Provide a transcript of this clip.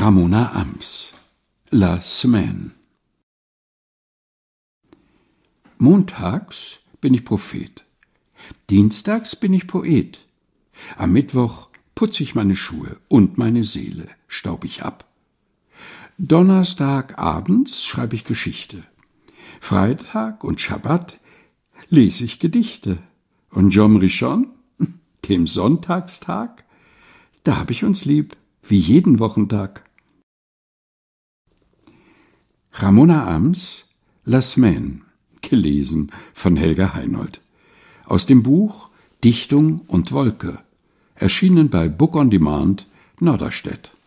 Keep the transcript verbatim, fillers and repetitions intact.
Ramona Ams, La Semaine. Montags bin ich Prophet, dienstags bin ich Poet, am Mittwoch putze ich meine Schuhe und meine Seele staub ich ab. Donnerstagabends schreibe ich Geschichte, Freitag und Schabbat lese ich Gedichte und Yom Rishon, dem Sonntagstag, da hab ich uns lieb, wie jeden Wochentag. Ramona Ams, La Semaine, gelesen von Helga Heinold. Aus dem Buch Dichtung und Wolke, erschienen bei Book on Demand, Norderstedt.